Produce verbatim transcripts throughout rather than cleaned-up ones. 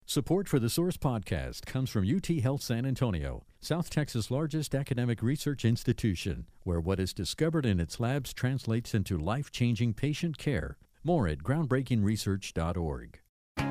Support for the Source podcast comes from U T Health San Antonio, South Texas' largest academic research institution, where what is discovered in its labs translates into life-changing patient care. More at groundbreaking research dot org.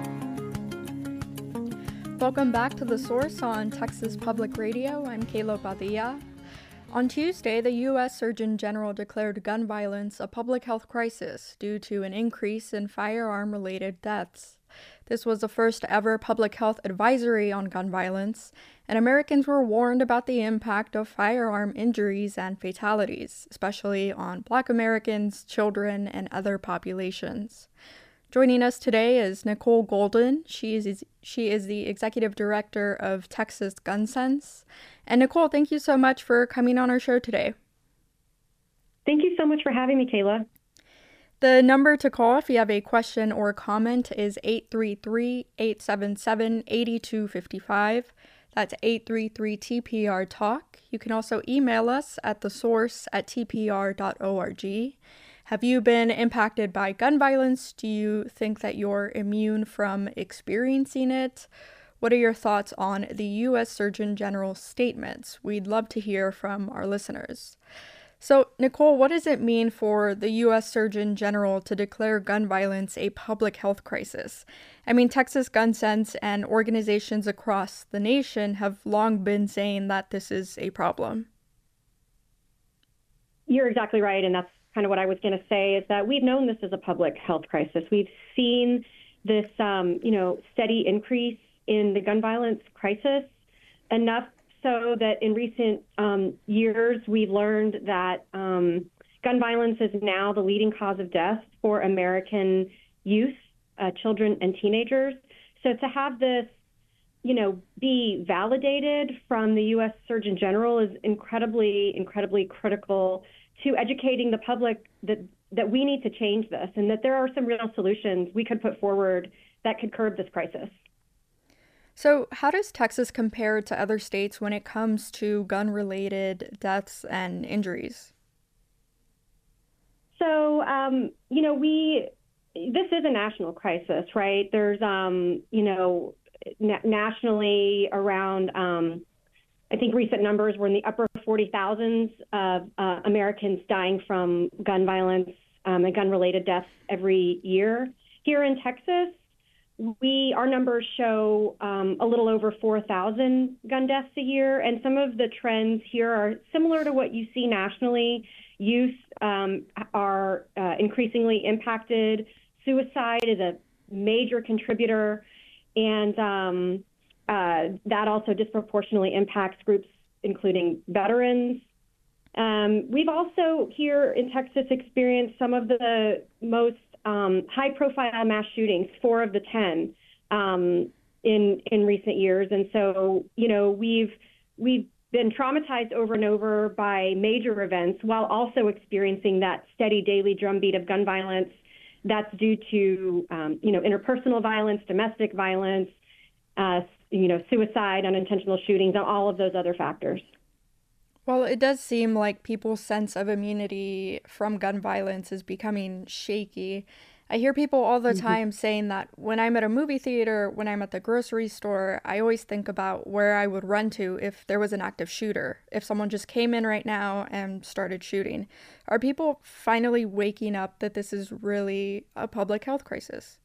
Welcome back to The Source on Texas Public Radio. I'm Kayla Padilla. On Tuesday, the U S Surgeon General declared gun violence a public health crisis due to an increase in firearm-related deaths. This was the first ever public health advisory on gun violence, and Americans were warned about the impact of firearm injuries and fatalities, especially on Black Americans, children, and other populations. Joining us today is Nicole Golden. She is, she is the Executive Director of Texas Gun Sense. And Nicole, thank you so much for coming on our show today. Thank you so much for having me, Kayla. The number to call if you have a question or comment is eight three three, eight seven seven, eight two five five. That's eight three three T P R talk. You can also email us at thesource at t p r dot org. Have you been impacted by gun violence? Do you think that you're immune from experiencing it? What are your thoughts on the U S Surgeon General's statements? We'd love to hear from our listeners. So, Nicole, what does it mean for the U S Surgeon General to declare gun violence a public health crisis? I mean, Texas Gun Sense and organizations across the nation have long been saying that this is a problem. You're exactly right, and that's kind of what I was going to say, is that we've known this is a public health crisis. We've seen this, um, you know, steady increase in the gun violence crisis, enough so that in recent um, years, we've learned that um, gun violence is now the leading cause of death for American youth, uh, children, and teenagers. So to have this, you know, be validated from the U S Surgeon General is incredibly, incredibly critical to educating the public that, that we need to change this and that there are some real solutions we could put forward that could curb this crisis. So how does Texas compare to other states when it comes to gun-related deaths and injuries? So, um, you know, we, this is a national crisis, right? There's, um, you know, na- nationally around, um, I think recent numbers were in the upper forty thousands of uh, Americans dying from gun violence um, and gun-related deaths every year. Here in Texas, We, our numbers show um, a little over four thousand gun deaths a year, and some of the trends here are similar to what you see nationally. Youth um, are uh, increasingly impacted. Suicide is a major contributor, and um, uh, that also disproportionately impacts groups including veterans. Um, we've also here in Texas experienced some of the most Um, high-profile mass shootings, four of the ten um, in in recent years, and so you know we've we've been traumatized over and over by major events, while also experiencing that steady daily drumbeat of gun violence that's due to um, you know interpersonal violence, domestic violence, uh, you know suicide, unintentional shootings, and all of those other factors. Well, it does seem like people's sense of immunity from gun violence is becoming shaky. I hear people all the Mm-hmm. time saying that when I'm at a movie theater, when I'm at the grocery store, I always think about where I would run to if there was an active shooter, if someone just came in right now and started shooting. Are people finally waking up that this is really a public health crisis?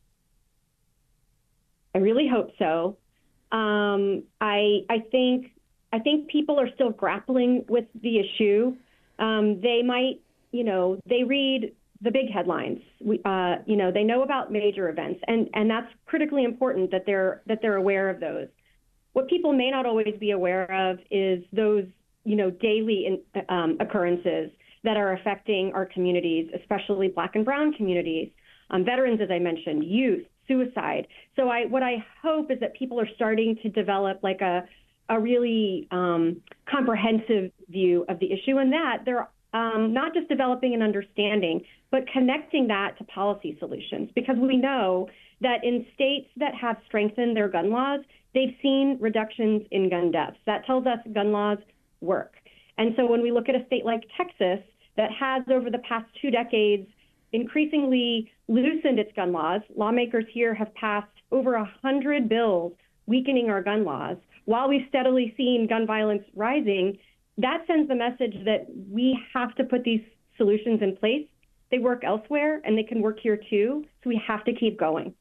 I really hope so. Um, I I think. I think people are still grappling with the issue. Um, they might, you know, they read the big headlines. We, uh, you know, they know about major events, and, and that's critically important that they're that they're aware of those. What people may not always be aware of is those, you know, daily in, um, occurrences that are affecting our communities, especially Black and Brown communities, um, veterans, as I mentioned, youth, suicide. So I, what I hope is that people are starting to develop like a a really um, comprehensive view of the issue, and that they're um, not just developing an understanding, but connecting that to policy solutions. Because we know that in states that have strengthened their gun laws, they've seen reductions in gun deaths. That tells us gun laws work. And so when we look at a state like Texas that has over the past two decades increasingly loosened its gun laws. Lawmakers here have passed over a hundred bills weakening our gun laws. While we've steadily seen gun violence rising, that sends the message that we have to put these solutions in place. They work elsewhere and they can work here too. So we have to keep going.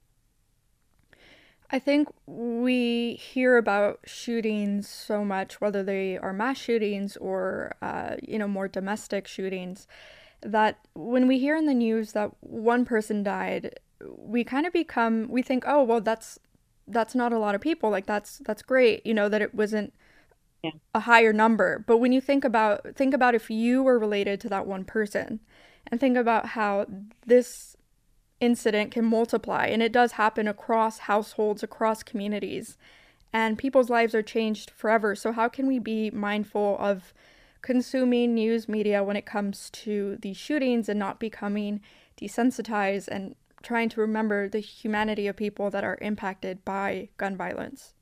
I think we hear about shootings so much, whether they are mass shootings or, uh, you know, more domestic shootings, that when we hear in the news that one person died, we kind of become, we think, oh, well, that's that's not a lot of people. Like, that's that's great, you know, that it wasn't yeah. a higher number. But when you think about think about if you were related to that one person, and think about how this incident can multiply, and it does happen across households, across communities, and people's lives are changed forever. So how can we be mindful of consuming news media when it comes to these shootings and not becoming desensitized and trying to remember the humanity of people that are impacted by gun violence?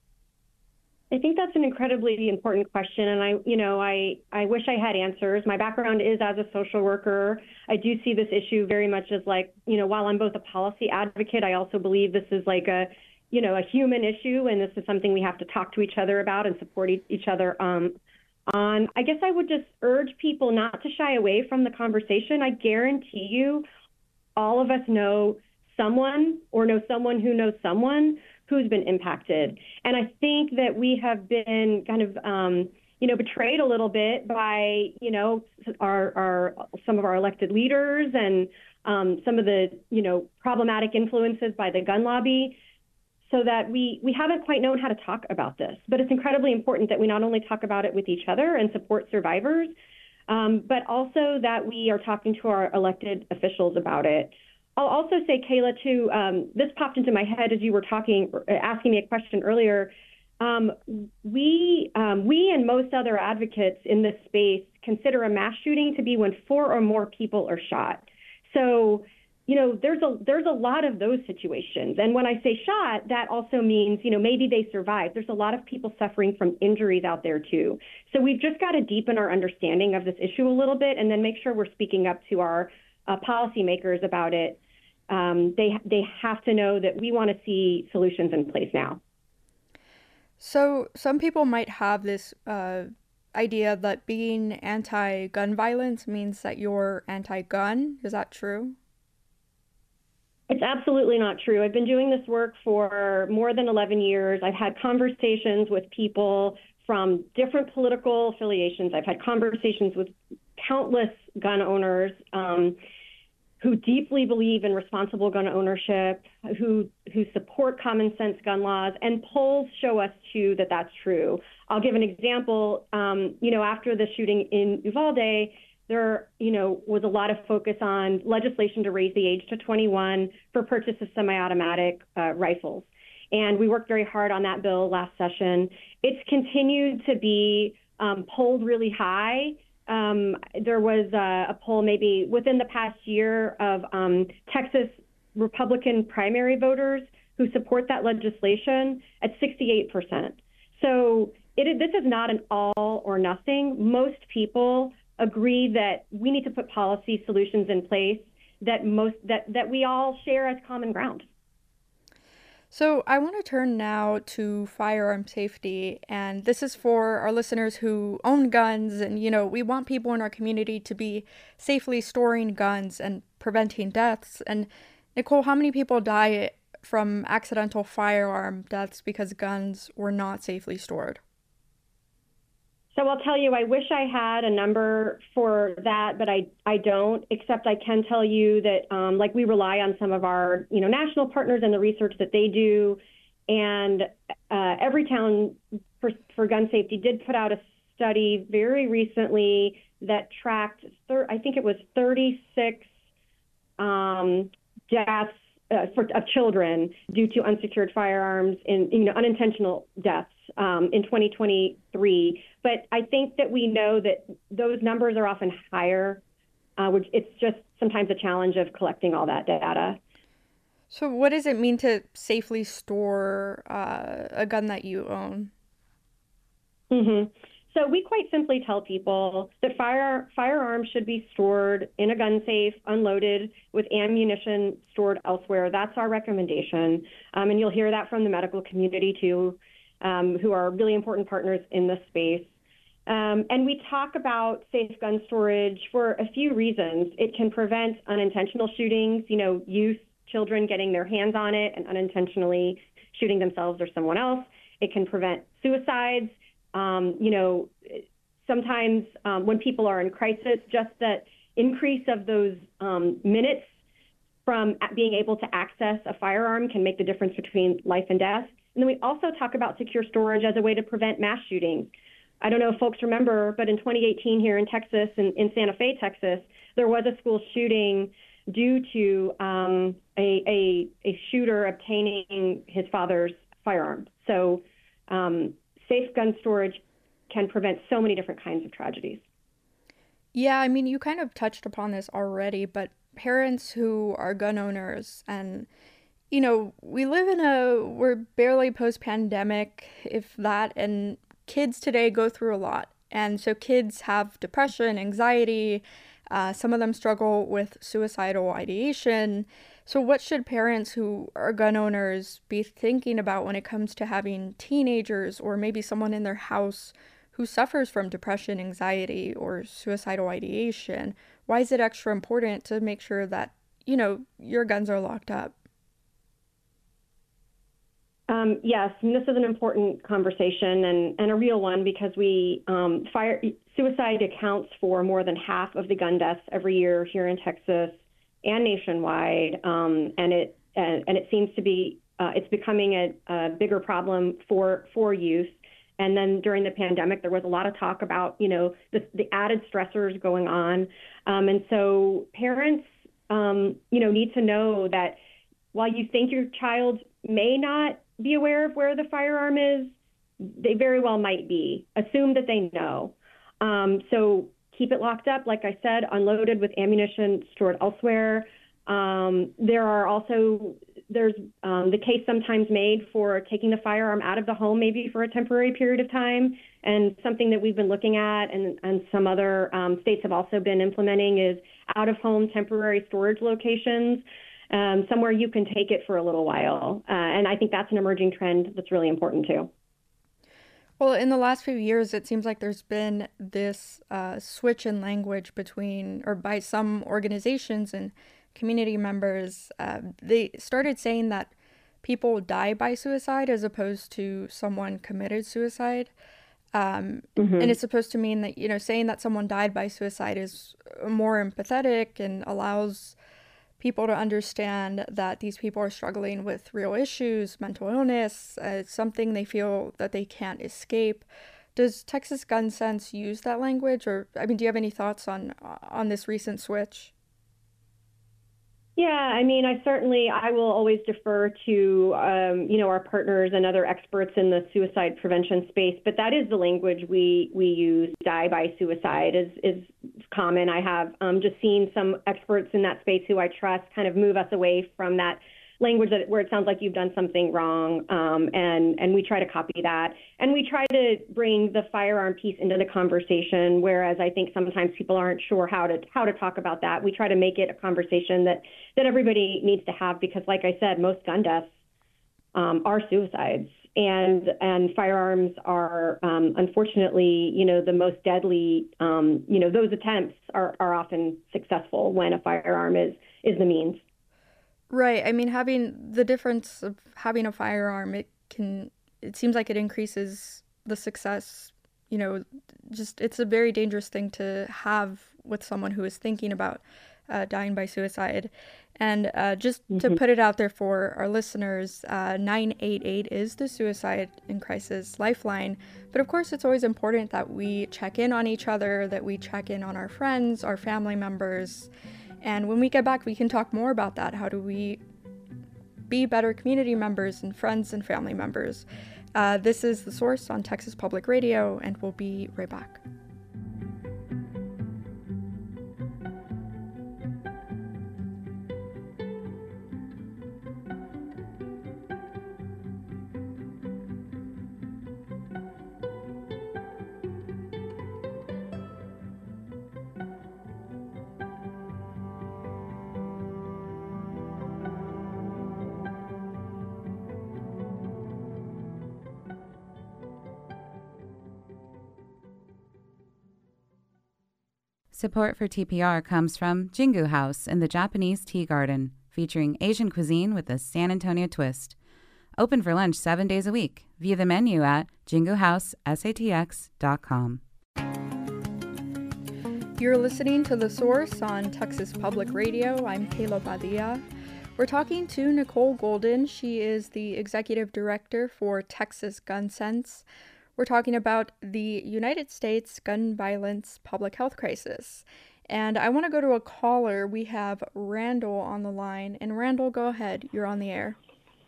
I think that's an incredibly important question. And I, you know, I, I wish I had answers. My background is as a social worker. I do see this issue very much as like, you know, while I'm both a policy advocate, I also believe this is like a, you know, a human issue. And this is something we have to talk to each other about and support e- each other um, on. I guess I would just urge people not to shy away from the conversation. I guarantee you, all of us know someone or know someone who knows someone who's been impacted. And I think that we have been kind of, um, you know, betrayed a little bit by, you know, our, our some of our elected leaders and um, some of the, you know, problematic influences by the gun lobby, so that we, we haven't quite known how to talk about this. But it's incredibly important that we not only talk about it with each other and support survivors, um, but also that we are talking to our elected officials about it. I'll also say, Kayla, too, um, this popped into my head as you were talking, asking me a question earlier. Um, we, um, we and most other advocates in this space consider a mass shooting to be when four or more people are shot. So, you know, there's a there's a lot of those situations. And when I say shot, that also means, you know, maybe they survived. There's a lot of people suffering from injuries out there, too. So we've just got to deepen our understanding of this issue a little bit and then make sure we're speaking up to our uh, policymakers about it. Um, they they have to know that we want to see solutions in place now. So some people might have this uh, idea that being anti-gun violence means that you're anti-gun. Is that true? It's absolutely not true. I've been doing this work for more than eleven years. I've had conversations with people from different political affiliations. I've had conversations with countless gun owners um, who deeply believe in responsible gun ownership, who who support common sense gun laws, and polls show us too that that's true. I'll give an example. Um, you know, after the shooting in Uvalde, there, you know, was a lot of focus on legislation to raise the age to twenty-one for purchase of semi-automatic uh, rifles. And we worked very hard on that bill last session. It's continued to be um, polled really high. Um, there was a, a poll maybe within the past year of um, Texas Republican primary voters who support that legislation at sixty-eight percent. So it, this is not an all or nothing. Most people agree that we need to put policy solutions in place that most that, that we all share as common ground. So I want to turn now to firearm safety, and this is for our listeners who own guns, and, you know, we want people in our community to be safely storing guns and preventing deaths. And Nicole, how many people die from accidental firearm deaths because guns were not safely stored? So I'll tell you, I wish I had a number for that, but I, I don't, except I can tell you that, um, like, we rely on some of our, you know, national partners and the research that they do. And uh, Everytown for, for Gun Safety did put out a study very recently that tracked, thir- I think it was thirty-six um, deaths uh, for, of children due to unsecured firearms in, you know, unintentional deaths um, in twenty twenty-three. But I think that we know that those numbers are often higher, uh, which it's just sometimes a challenge of collecting all that data. So what does it mean to safely store uh, a gun that you own? Mm-hmm. So we quite simply tell people that fire, firearms should be stored in a gun safe, unloaded, with ammunition stored elsewhere. That's our recommendation. Um, and you'll hear that from the medical community too, um, who are really important partners in this space. Um, and we talk about safe gun storage for a few reasons. It can prevent unintentional shootings, you know, youth, children getting their hands on it and unintentionally shooting themselves or someone else. It can prevent suicides. Um, you know, sometimes um, when people are in crisis, just that increase of those um, minutes from being able to access a firearm can make the difference between life and death. And then we also talk about secure storage as a way to prevent mass shootings. I don't know if folks remember, but in twenty eighteen here in Texas, in, in Santa Fe, Texas, there was a school shooting due to um, a, a, a shooter obtaining his father's firearm. So um, safe gun storage can prevent so many different kinds of tragedies. Yeah, I mean, you kind of touched upon this already, but parents who are gun owners and, you know, we live in a, we're barely post-pandemic, if that, and kids today go through a lot. And so kids have depression, anxiety, uh, some of them struggle with suicidal ideation. So what should parents who are gun owners be thinking about when it comes to having teenagers or maybe someone in their house who suffers from depression, anxiety, or suicidal ideation? Why is it extra important to make sure that, you know, your guns are locked up? Um, yes, and this is an important conversation and, and a real one because we um, fire suicide accounts for more than half of the gun deaths every year here in Texas and nationwide, um, and it and, and it seems to be uh, it's becoming a, a bigger problem for for youth. And then during the pandemic, there was a lot of talk about you know the, the added stressors going on, um, and so parents um, you know need to know that while you think your child may not be aware of where the firearm is, they very well might be. Assume that they know. Um, so keep it locked up, like I said, unloaded with ammunition stored elsewhere. Um, there are also, there's um, the case sometimes made for taking the firearm out of the home maybe for a temporary period of time. And something that we've been looking at and, and some other um, states have also been implementing is out-of-home temporary storage locations. Um, somewhere you can take it for a little while. Uh, and I think that's an emerging trend that's really important too. Well, in the last few years, it seems like there's been this uh, switch in language between, or by some organizations and community members. Uh, they started saying that people die by suicide as opposed to someone committed suicide. Um, mm-hmm. And it's supposed to mean that, you know, saying that someone died by suicide is more empathetic and allows people to understand that these people are struggling with real issues, mental illness, uh, something they feel that they can't escape. Does Texas Gun Sense use that language? Or, I mean, do you have any thoughts on on this recent switch? Yeah, I mean, I certainly, I will always defer to, um, you know, our partners and other experts in the suicide prevention space, but that is the language we we use. Die by suicide is, is common. I have um, just seen some experts in that space who I trust kind of move us away from that language that where it sounds like you've done something wrong, um, and, and we try to copy that. And we try to bring the firearm piece into the conversation, whereas I think sometimes people aren't sure how to how to talk about that. We try to make it a conversation that, that everybody needs to have because, like I said, most gun deaths um, are suicides. And and firearms are, um, unfortunately, you know, the most deadly, um, you know, those attempts are, are often successful when a firearm is is the means. Right. I mean, having the difference of having a firearm, it can, it seems like it increases the success, you know, just, it's a very dangerous thing to have with someone who is thinking about uh, dying by suicide. And uh, just mm-hmm. to put it out there for our listeners, uh, nine eight eight is the Suicide in Crisis Lifeline. But of course, it's always important that we check in on each other, that we check in on our friends, our family members. And when we get back, we can talk more about that. How do we be better community members and friends and family members? Uh, this is The Source on Texas Public Radio, and we'll be right back. Support for T P R comes from Jingu House in the Japanese Tea Garden, featuring Asian cuisine with a San Antonio twist. Open for lunch seven days a week. View the menu at jingu house satx dot com. You're listening to The Source on Texas Public Radio. I'm Kayla Padilla. We're talking to Nicole Golden. She is the executive director for Texas Gun Sense. We're talking about the United States gun violence public health crisis. And I want to go to a caller. We have Randall on the line. And Randall, go ahead. You're on the air.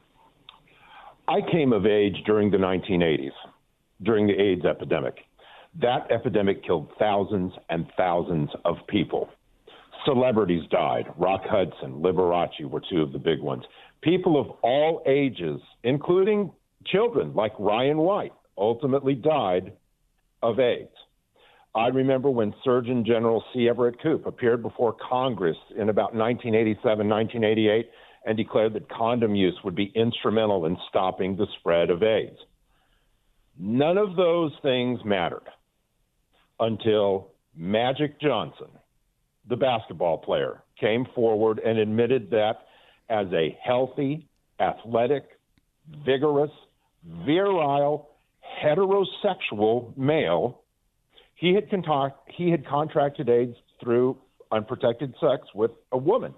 I came of age during the nineteen eighties, during the AIDS epidemic. That epidemic killed thousands and thousands of people. Celebrities died. Rock Hudson, Liberace were two of the big ones. People of all ages, including children like Ryan White, ultimately died of AIDS. I remember when Surgeon General C. Everett Koop appeared before Congress in about nineteen eighty-seven, nineteen eighty-eight, and declared that condom use would be instrumental in stopping the spread of AIDS. None of those things mattered until Magic Johnson, the basketball player, came forward and admitted that as a healthy, athletic, vigorous, virile, heterosexual male, he had, contact, he had contracted AIDS through unprotected sex with a woman.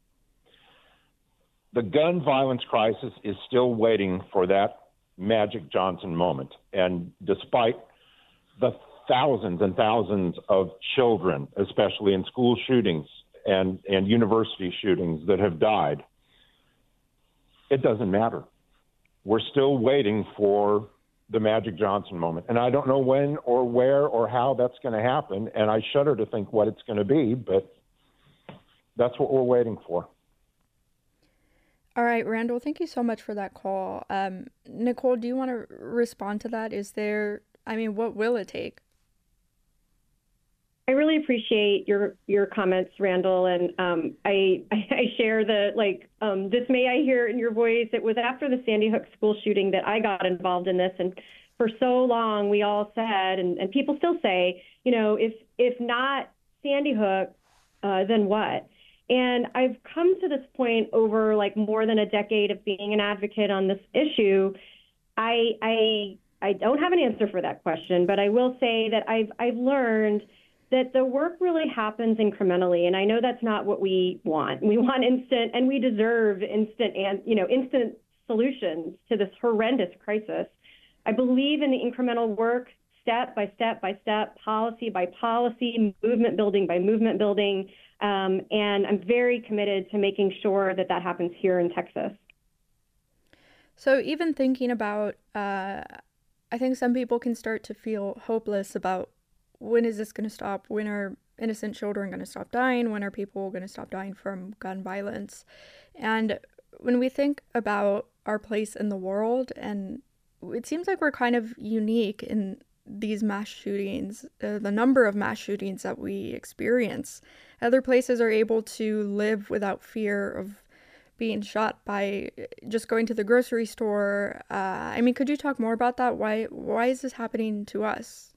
The gun violence crisis is still waiting for that Magic Johnson moment. And despite the thousands and thousands of children, especially in school shootings and, and university shootings that have died, it doesn't matter. We're still waiting for the Magic Johnson moment. And I don't know when or where or how that's going to happen. And I shudder to think what it's going to be, but that's what we're waiting for. All right, Randall, thank you so much for that call. Um, Nicole, do you want to respond to that? Is there, I mean, what will it take? I really appreciate your your comments, Randall, and um, I I share the like um, dismay I hear in your voice. It was after the Sandy Hook school shooting that I got involved in this, and for so long we all said, and, and people still say, you know, if if not Sandy Hook, uh, then what? And I've come to this point over like more than a decade of being an advocate on this issue. I I I don't have an answer for that question, but I will say that I've I've learned that the work really happens incrementally, and I know that's not what we want. We want instant, and we deserve instant and you know instant solutions to this horrendous crisis. I believe in the incremental work, step by step by step, policy by policy, movement building by movement building. Um, and I'm very committed to making sure that that happens here in Texas. So even thinking about, uh, I think some people can start to feel hopeless about when is this going to stop? When are innocent children going to stop dying? When are people going to stop dying from gun violence? And when we think about our place in the world, and it seems like we're kind of unique in these mass shootings, uh, the number of mass shootings that we experience. Other places are able to live without fear of being shot by just going to the grocery store. Uh, I mean, could you talk more about that? Why why is this happening to us?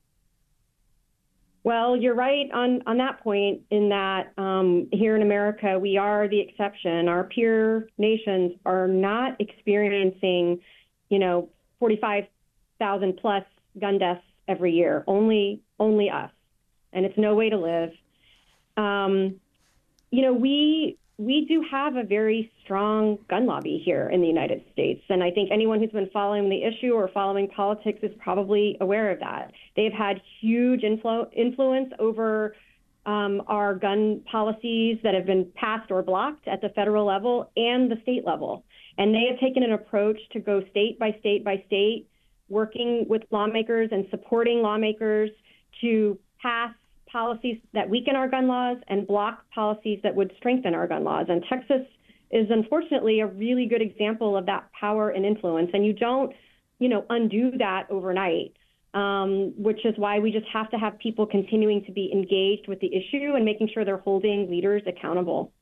Well, you're right on, on that point in that um, here in America, we are the exception. Our peer nations are not experiencing, you know, forty-five thousand plus gun deaths every year, only only us. And it's no way to live. Um, you know, we we do have a very strong gun lobby here in the United States. And I think anyone who's been following the issue or following politics is probably aware of that. They've had huge influ- influence over um, our gun policies that have been passed or blocked at the federal level and the state level. And they have taken an approach to go state by state by state, working with lawmakers and supporting lawmakers to pass policies that weaken our gun laws and block policies that would strengthen our gun laws. And Texas is unfortunately a really good example of that power and influence. And you don't, you know, undo that overnight, um, which is why we just have to have people continuing to be engaged with the issue and making sure they're holding leaders accountable.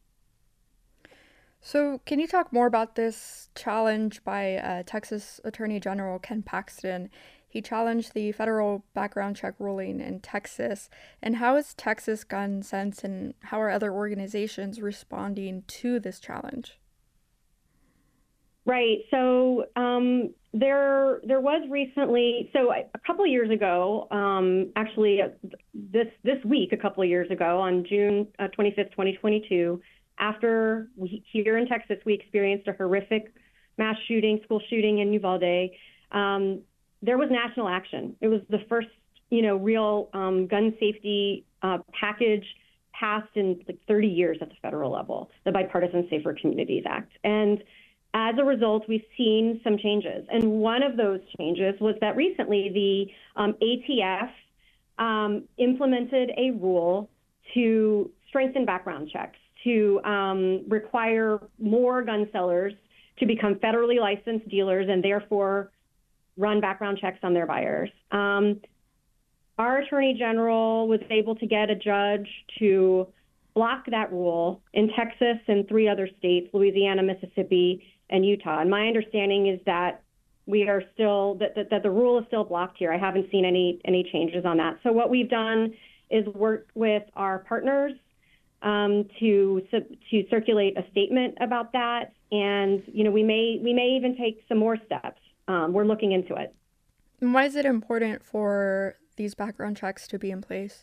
So can you talk more about this challenge by uh, Texas Attorney General Ken Paxton? He challenged the federal background check ruling in Texas. And how is Texas Gun Sense and how are other organizations responding to this challenge? Right. So um, there, there was recently. So a couple of years ago, um, actually, uh, this this week, a couple of years ago, on June uh, twenty-fifth, twenty twenty-two, after we, here in Texas, we experienced a horrific mass shooting, school shooting in Uvalde. Um, there was national action. It was the first, you know, real um, gun safety uh, package passed in like thirty years at the federal level, the Bipartisan Safer Communities Act, and as a result, we've seen some changes. And one of those changes was that recently the um, A T F um, implemented a rule to strengthen background checks, to um, require more gun sellers to become federally licensed dealers and therefore run background checks on their buyers. Um, our Attorney General was able to get a judge to block that rule in Texas and three other states, Louisiana, Mississippi, and Utah. And my understanding is that we are still, that, that, that the rule is still blocked here. I haven't seen any any changes on that. So what we've done is work with our partners um, to to circulate a statement about that. And, you know, we may we may even take some more steps. Um, we're looking into it. And why is it important for these background checks to be in place?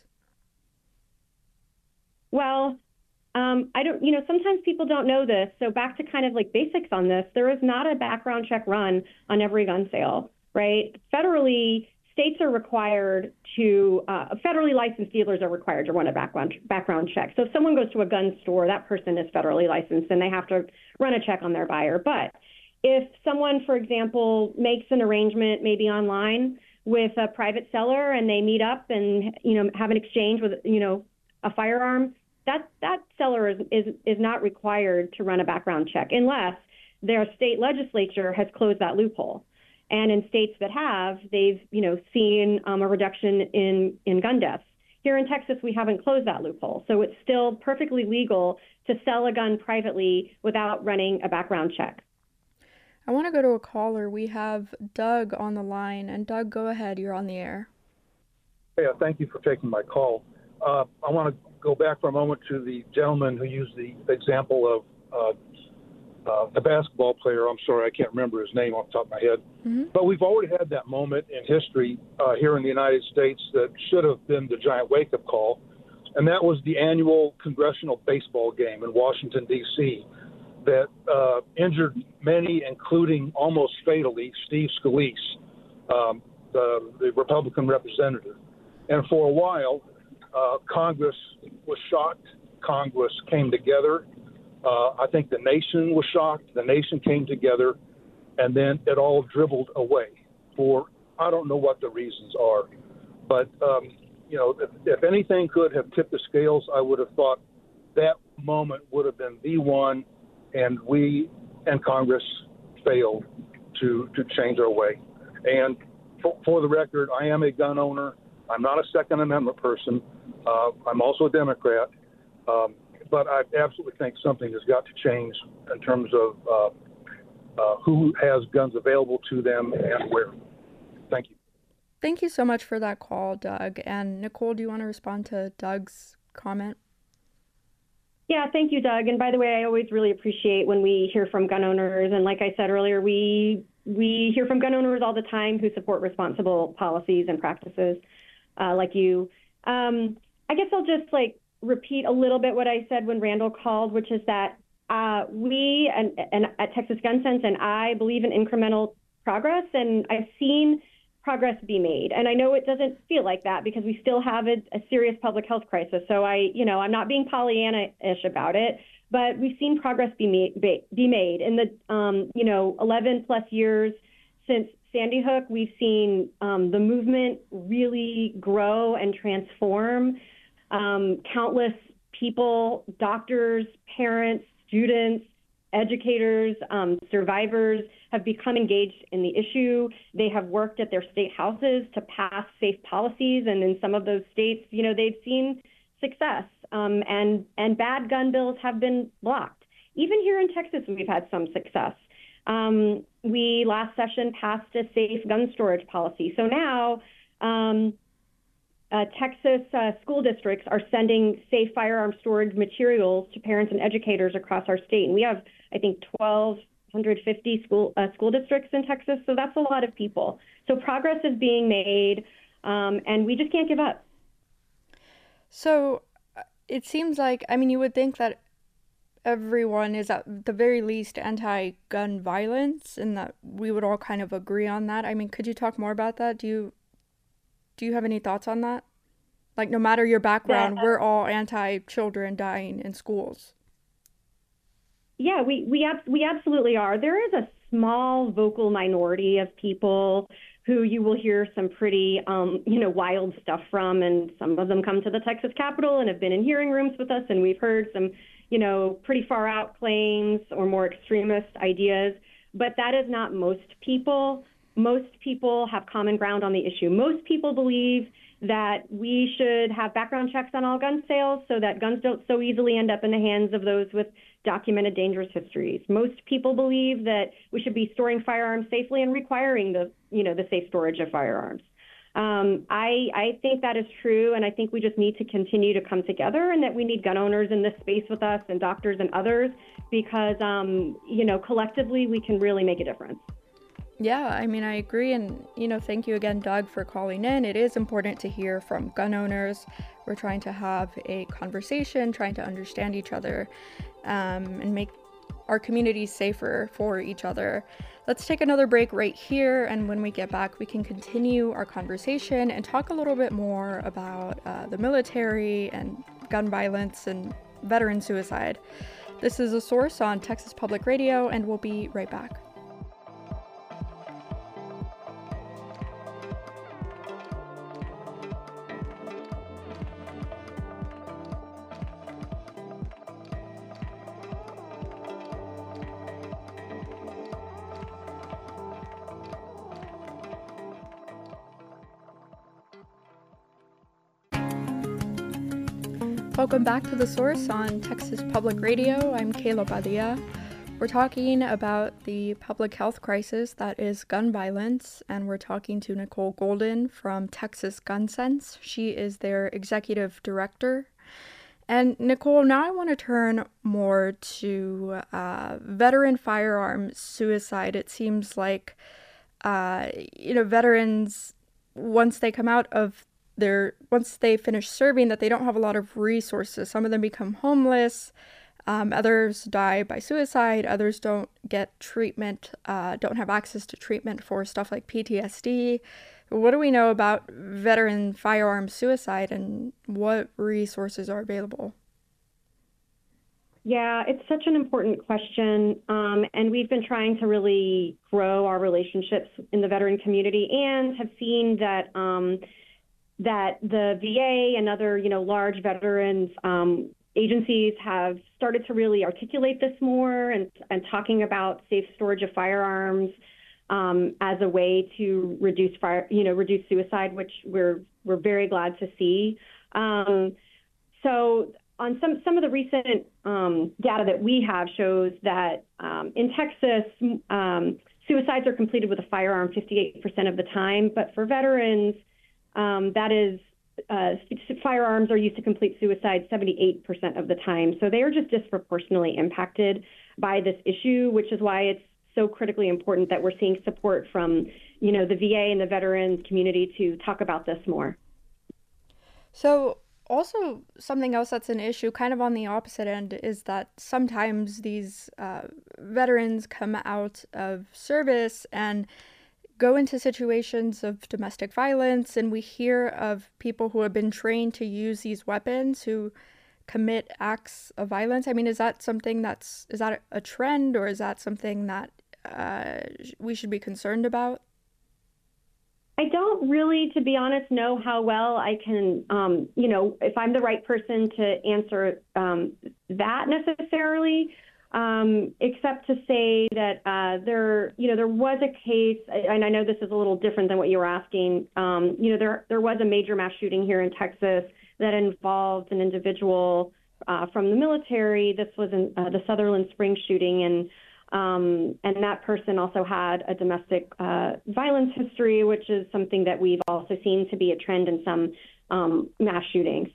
Well, Um, I don't, you know, sometimes people don't know this. So back to kind of like basics on this, there is not a background check run on every gun sale, right? Federally, states are required to, uh, federally licensed dealers are required to run a background background check. So if someone goes to a gun store, that person is federally licensed and they have to run a check on their buyer. But if someone, for example, makes an arrangement maybe online with a private seller and they meet up and, you know, have an exchange with, you know, a firearm, that that seller is, is is not required to run a background check unless their state legislature has closed that loophole. And in states that have, they've you know seen um, a reduction in, in gun deaths. Here in Texas, we haven't closed that loophole. So it's still perfectly legal to sell a gun privately without running a background check. I want to go to a caller. We have Doug on the line. And Doug, go ahead. You're on the air. Yeah, thank you for taking my call. Uh, I want to go back for a moment to the gentleman who used the example of uh, uh, the basketball player. I'm sorry, I can't remember his name off the top of my head. Mm-hmm. But we've already had that moment in history uh, here in the United States that should have been the giant wake-up call, and that was the annual congressional baseball game in Washington, D C that uh, injured many, including almost fatally Steve Scalise, um, the, the Republican representative. And for a while, Uh, Congress was shocked. Congress came together. Uh, I think the nation was shocked. The nation came together, and then it all dribbled away for I don't know what the reasons are. But, um, you know, if, if anything could have tipped the scales, I would have thought that moment would have been the one, and we and Congress failed to, to change our way. And for, for the record, I am a gun owner. I'm not a Second Amendment person. Uh, I'm also a Democrat. Um, but I absolutely think something has got to change in terms of uh, uh, who has guns available to them and where. Thank you. Thank you so much for that call, Doug. And Nicole, do you want to respond to Doug's comment? Yeah, thank you, Doug. And by the way, I always really appreciate when we hear from gun owners. And like I said earlier, we we hear from gun owners all the time who support responsible policies and practices uh, like you. Um, I guess I'll just like repeat a little bit what I said when Randall called, which is that uh, we and, and at Texas Gun Sense and I believe in incremental progress, and I've seen progress be made. And I know it doesn't feel like that because we still have a, a serious public health crisis. So I, you know, I'm not being Pollyanna-ish about it, but we've seen progress be made, be made in the, um, you know, eleven plus years since Sandy Hook. We've seen um, the movement really grow and transform. Um, countless people, doctors, parents, students, educators, um, survivors have become engaged in the issue. They have worked at their state houses to pass safe policies. And in some of those states, you know, they've seen success um, and, and bad gun bills have been blocked. Even here in Texas, we've had some success. um, we last session passed a safe gun storage policy. So now um, uh, Texas uh, school districts are sending safe firearm storage materials to parents and educators across our state. And we have, I think, twelve fifty school uh, school districts in Texas. So that's a lot of people. So progress is being made, um, and we just can't give up. So it seems like, I mean, you would think that everyone is at the very least anti-gun violence and that we would all kind of agree on that. I mean, could you talk more about that? Do you do you have any thoughts on that? Like, no matter your background, yeah. We're all anti-children dying in schools. Yeah, we we, ab- we absolutely are. There is a small vocal minority of people who you will hear some pretty, um, you know, wild stuff from, and some of them come to the Texas Capitol and have been in hearing rooms with us, and we've heard some, you know, pretty far out claims or more extremist ideas. But that is not most people. Most people have common ground on the issue. Most people believe that we should have background checks on all gun sales so that guns don't so easily end up in the hands of those with documented dangerous histories. Most people believe that we should be storing firearms safely and requiring the, you know, the safe storage of firearms. Um, I, I think that is true, and I think we just need to continue to come together, and that we need gun owners in this space with us and doctors and others, because, um, you know, collectively we can really make a difference. Yeah, I mean, I agree. And, you know, thank you again, Doug, for calling in. It is important to hear from gun owners. We're trying to have a conversation, trying to understand each other, um, and make our communities safer for each other. Let's take another break right here. And when we get back, we can continue our conversation and talk a little bit more about uh, the military and gun violence and veteran suicide. This is The Source on Texas Public Radio, and we'll be right back. Welcome back to The Source on Texas Public Radio. I'm Kayla Padilla. We're talking about the public health crisis that is gun violence, and we're talking to Nicole Golden from Texas Gun Sense. She is their executive director. And Nicole, now I want to turn more to uh, veteran firearm suicide. It seems like, uh, you know, veterans, once they come out of They're once they finish serving, that they don't have a lot of resources. Some of them become homeless, um, others die by suicide, others don't get treatment, uh, don't have access to treatment for stuff like P T S D. What do we know about veteran firearm suicide, and what resources are available? Yeah, it's such an important question, um, and we've been trying to really grow our relationships in the veteran community, and have seen that um, that the V A and other, you know, large veterans um, agencies have started to really articulate this more, and, and talking about safe storage of firearms um, as a way to reduce fire, you know, reduce suicide, which we're we're very glad to see. Um, so on some some of the recent um, data that we have shows that um, in Texas, um, suicides are completed with a firearm fifty-eight percent of the time, but for veterans, Um, that is, uh, firearms are used to complete suicide seventy-eight percent of the time. So they are just disproportionately impacted by this issue, which is why it's so critically important that we're seeing support from, you know, the V A and the veterans community to talk about this more. So also something else that's an issue kind of on the opposite end is that sometimes these uh, veterans come out of service and go into situations of domestic violence, and we hear of people who have been trained to use these weapons who commit acts of violence. I mean, is that something that's, is that a trend, or is that something that uh, we should be concerned about? I don't really, to be honest, know how well I can, um, you know, if I'm the right person to answer um, that necessarily. Um, except to say that uh, there, you know, there was a case, and I know this is a little different than what you were asking. Um, you know, there there was a major mass shooting here in Texas that involved an individual uh, from the military. This was in uh, the Sutherland Springs shooting, and Um, and that person also had a domestic uh, violence history, which is something that we've also seen to be a trend in some um, mass shootings.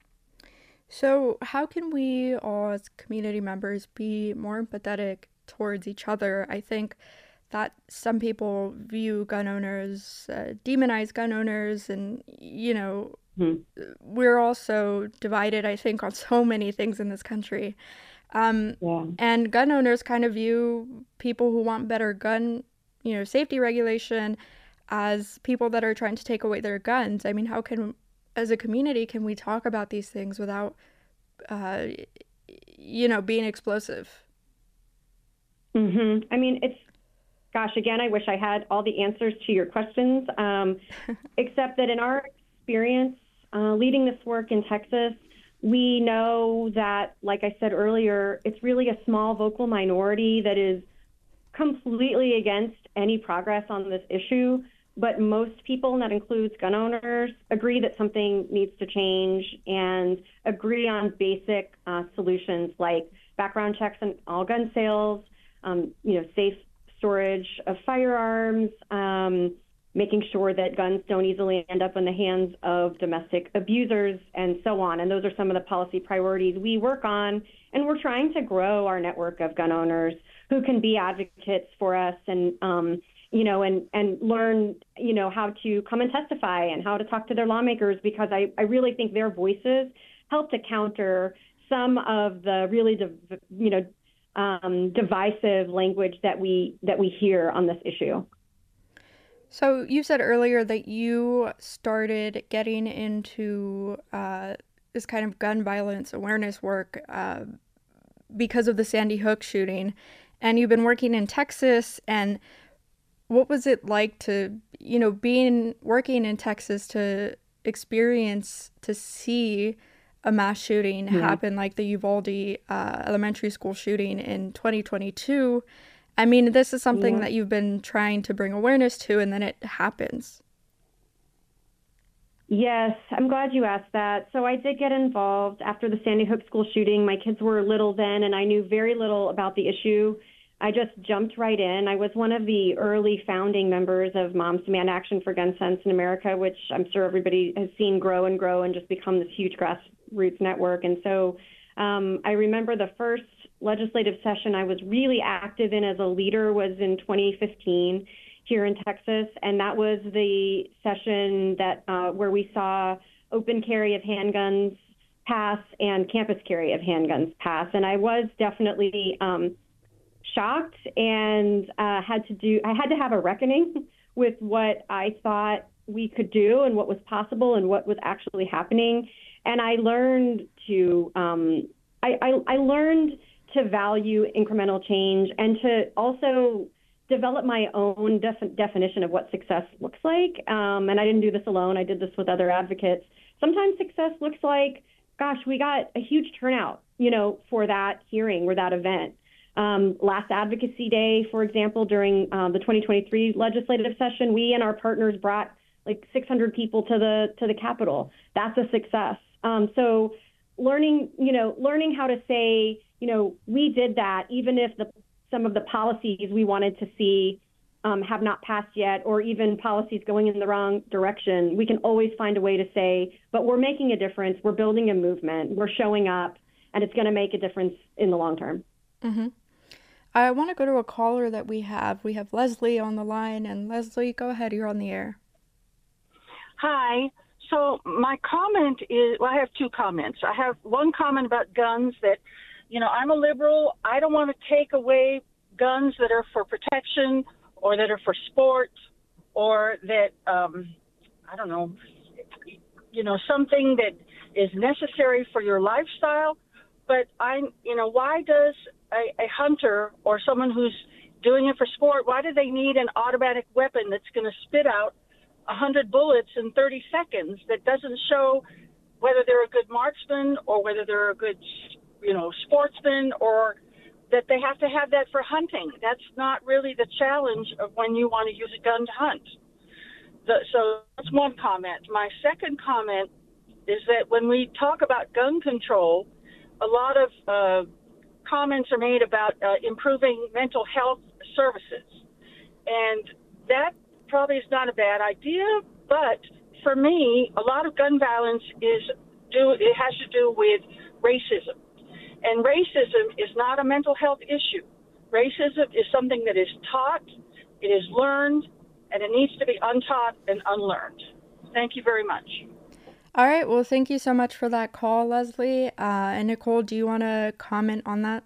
So how can we all as community members be more empathetic towards each other? I think that some people view gun owners, uh, demonize gun owners, and, you know, mm-hmm. we're also divided, I think, on so many things in this country. Um, yeah. And gun owners kind of view people who want better gun, you know, safety regulation as people that are trying to take away their guns. I mean, how can, as a community, can we talk about these things without, uh, you know, being explosive? Mm-hmm. I mean, it's, gosh, again, I wish I had all the answers to your questions, um, except that in our experience uh, leading this work in Texas, we know that, like I said earlier, it's really a small vocal minority that is completely against any progress on this issue. But most people, and that includes gun owners, agree that something needs to change and agree on basic uh, solutions like background checks on all gun sales, um, you know, safe storage of firearms, um, making sure that guns don't easily end up in the hands of domestic abusers, and so on. And those are some of the policy priorities we work on. And we're trying to grow our network of gun owners who can be advocates for us and, um, you know, and, and learn, you know, how to come and testify and how to talk to their lawmakers, because I, I really think their voices help to counter some of the really, div- you know, um, divisive language that we that we hear on this issue. So you said earlier that you started getting into uh, this kind of gun violence awareness work uh, because of the Sandy Hook shooting, and you've been working in Texas. And what was it like to, you know, being working in Texas to experience, to see a mass shooting yeah. happen like the Uvalde uh, elementary school shooting in twenty twenty-two? I mean, this is something yeah. that you've been trying to bring awareness to, and then it happens. Yes, I'm glad you asked that. So I did get involved after the Sandy Hook school shooting. My kids were little then, and I knew very little about the issue. I just jumped right in. I was one of the early founding members of Moms Demand Action for Gun Sense in America, which I'm sure everybody has seen grow and grow and just become this huge grassroots network. And so um, I remember the first legislative session I was really active in as a leader was in twenty fifteen here in Texas, and that was the session that uh, where we saw open carry of handguns pass and campus carry of handguns pass. And I was definitely um, shocked and uh, had to do I had to have a reckoning with what I thought we could do and what was possible and what was actually happening. And I learned to um, I, I, I learned to value incremental change and to also develop my own def- definition of what success looks like. Um, and I didn't do this alone. I did this with other advocates. Sometimes success looks like, gosh, we got a huge turnout, you know, for that hearing or that event. Um, last Advocacy Day, for example, during um, the twenty twenty-three legislative session, we and our partners brought like six hundred people to the to the Capitol. That's a success. Um, so learning, you know, learning how to say, you know, we did that, even if the some of the policies we wanted to see um, have not passed yet, or even policies going in the wrong direction, we can always find a way to say, but we're making a difference, we're building a movement, we're showing up, and it's going to make a difference in the long term. Mm-hmm. I want to go to a caller that we have. We have Leslie on the line, and Leslie, go ahead, you're on the air. Hi. So my comment is, well, I have two comments. I have one comment about guns that, you know, I'm a liberal. I don't want to take away guns that are for protection or that are for sport or that, um, I don't know, you know, something that is necessary for your lifestyle. But I, you know, why does a, a hunter or someone who's doing it for sport, why do they need an automatic weapon that's going to spit out one hundred bullets in thirty seconds that doesn't show whether they're a good marksman or whether they're a good, you know, sportsman, or that they have to have that for hunting? That's not really the challenge of when you want to use a gun to hunt. The, so that's one comment. My second comment is that when we talk about gun control, a lot of uh, comments are made about uh, improving mental health services. And that probably is not a bad idea, but for me, a lot of gun violence is do it has to do with racism. And racism is not a mental health issue. Racism is something that is taught, it is learned, and it needs to be untaught and unlearned. Thank you very much. All right. Well, thank you so much for that call, Leslie. Uh, and Nicole, do you want to comment on that?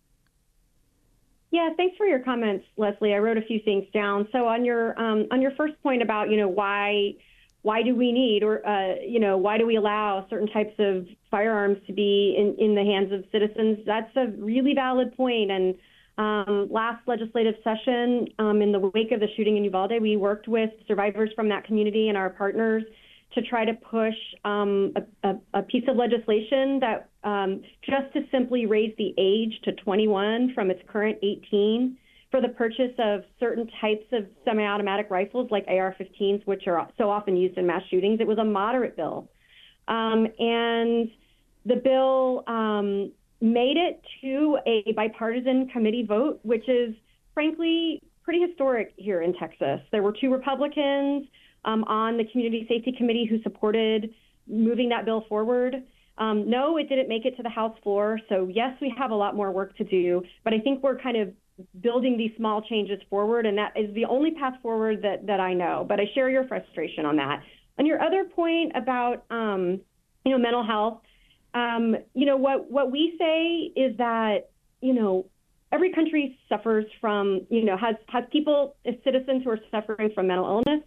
Yeah, thanks for your comments, Leslie. I wrote a few things down. So on your um, on your first point about, you know, why why do we need or, uh, you know, why do we allow certain types of firearms to be in, in the hands of citizens? That's a really valid point. And um, last legislative session, um, in the wake of the shooting in Uvalde, we worked with survivors from that community and our partners to try to push um, a, a, a piece of legislation that um, just to simply raise the age to twenty-one from its current eighteen for the purchase of certain types of semi-automatic rifles like A R fifteens, which are so often used in mass shootings. It was a moderate bill. Um, and the bill um, made it to a bipartisan committee vote, which is frankly pretty historic here in Texas. There were two Republicans Um, on the Community Safety Committee who supported moving that bill forward. Um, no, it didn't make it to the House floor. So yes, we have a lot more work to do, but I think we're kind of building these small changes forward, and that is the only path forward that, that I know. But I share your frustration on that. On your other point about, um, you know, mental health, um, you know, what, what we say is that, you know, every country suffers from, you know, has, has people, as citizens who are suffering from mental illness.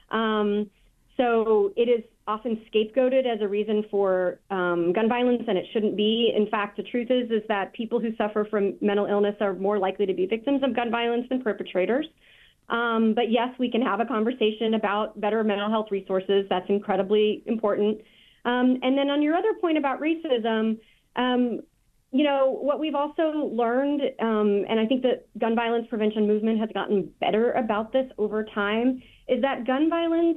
Um, so it is often scapegoated as a reason for um, gun violence, and it shouldn't be. In fact, the truth is is that people who suffer from mental illness are more likely to be victims of gun violence than perpetrators. Um, but yes, we can have a conversation about better mental health resources. That's incredibly important. Um, and then on your other point about racism, um, you know, what we've also learned, um, and I think the gun violence prevention movement has gotten better about this over time, is that gun violence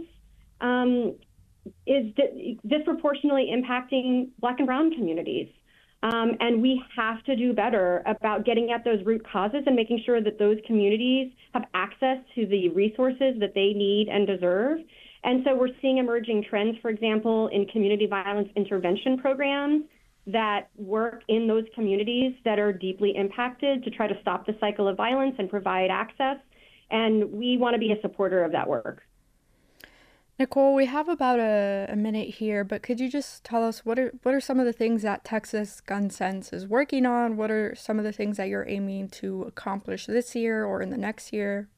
um, is di- disproportionately impacting Black and brown communities. Um, and we have to do better about getting at those root causes and making sure that those communities have access to the resources that they need and deserve. And so we're seeing emerging trends, for example, in community violence intervention programs that work in those communities that are deeply impacted to try to stop the cycle of violence and provide access. And we want to be a supporter of that work. Nicole, we have about a, a minute here, but could you just tell us what are what are some of the things that Texas Gun Sense is working on? What are some of the things that you're aiming to accomplish this year or in the next year?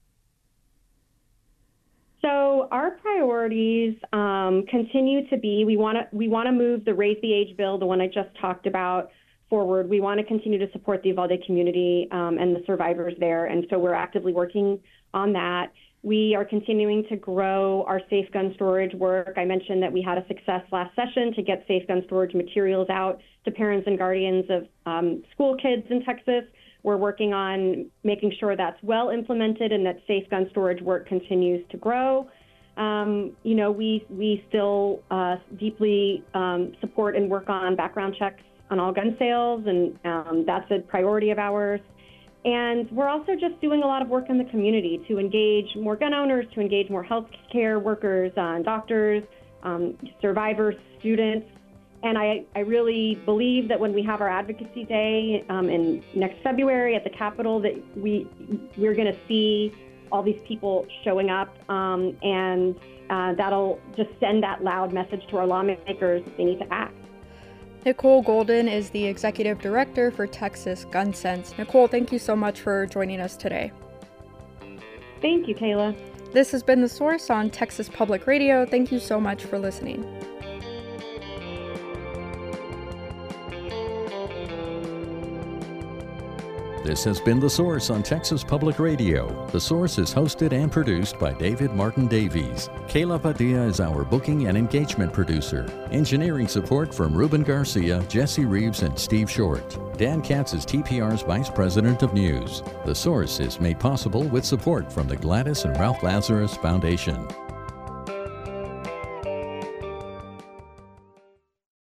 So our priorities um, continue to be, we want to we want to move the Raise the Age bill, the one I just talked about, forward. We want to continue to support the Uvalde community um, and the survivors there, and so we're actively working on that. We are continuing to grow our safe gun storage work. I mentioned that we had a success last session to get safe gun storage materials out to parents and guardians of um, school kids in Texas. We're working on making sure that's well implemented and that safe gun storage work continues to grow. Um, you know, we we still uh, deeply um, support and work on background checks on all gun sales, and um, that's a priority of ours. And we're also just doing a lot of work in the community to engage more gun owners, to engage more healthcare workers, uh, doctors, um, survivors, students. And I, I really believe that when we have our advocacy day um, in next February at the Capitol, that we, we're going to see all these people showing up, um, and uh, that'll just send that loud message to our lawmakers that they need to act. Nicole Golden is the Executive Director for Texas Gun Sense. Nicole, thank you so much for joining us today. Thank you, Kayla. This has been The Source on Texas Public Radio. Thank you so much for listening. This has been The Source on Texas Public Radio. The Source is hosted and produced by David Martin Davies. Kayla Padilla is our booking and engagement producer. Engineering support from Ruben Garcia, Jesse Reeves, and Steve Short. Dan Katz is T P R's Vice President of News. The Source is made possible with support from the Gladys and Ralph Lazarus Foundation.